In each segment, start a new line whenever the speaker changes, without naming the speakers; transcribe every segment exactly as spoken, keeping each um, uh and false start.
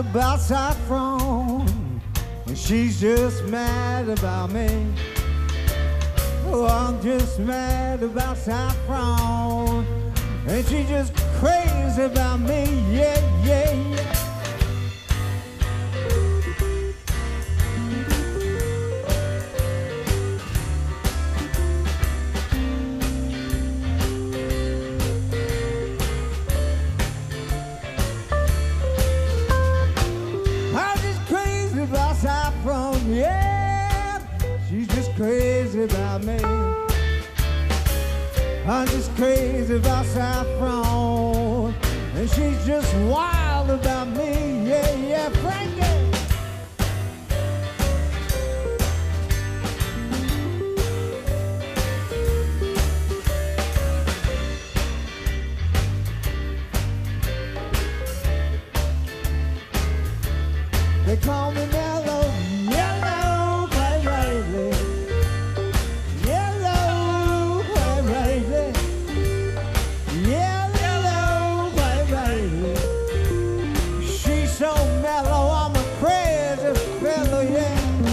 about Saffron, and she's just mad about me. Oh, I'm just mad about Saffron, and she just crazy about me. Yeah, yeah, yeah. Saffron, yeah, she's just crazy about me. I'm just crazy about Saffron, and she's just wild about me. Yeah, yeah, Frankie. They call me Mellow. So mellow, I'm a crazy fellow, yeah.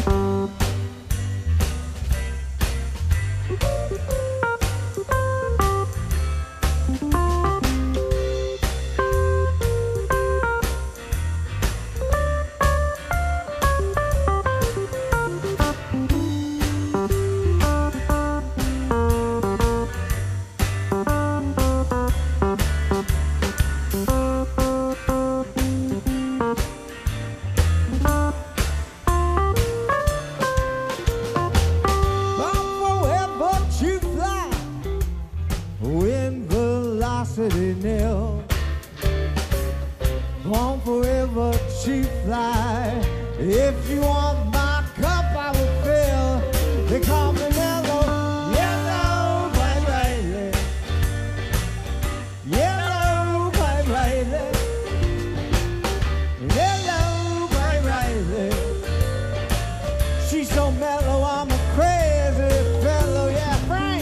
Nil. Won't forever she fly. If you want my cup, I will fill. They call me Mellow, yellow, white lady. Yellow, white lady. Yellow, white lady. She's so mellow, I'm a crazy fellow, yeah, Frank.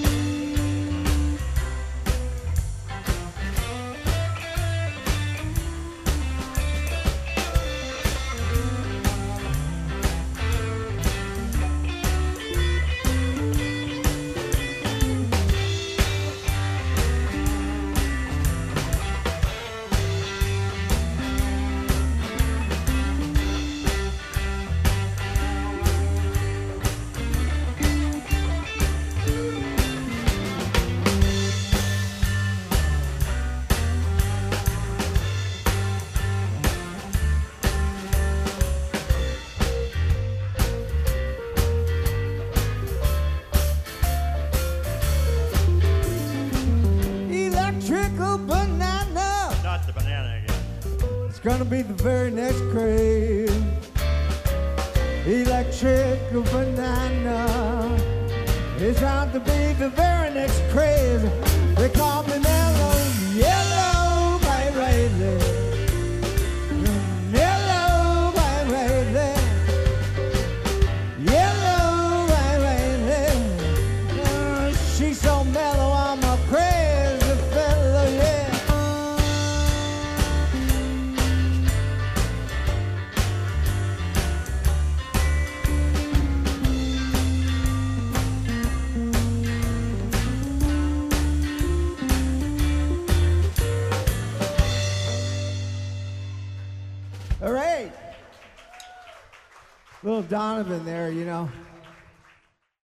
Not the banana again.
It's gonna be the very next craze. Electric banana. It's out to be the very next craze. They call me Mellow, yellow, white lady. Yellow, white lady. Yellow, white lady. Uh, she's so mellow, I'm a crazy fellow, yeah. All right. Little Donovan there, you know.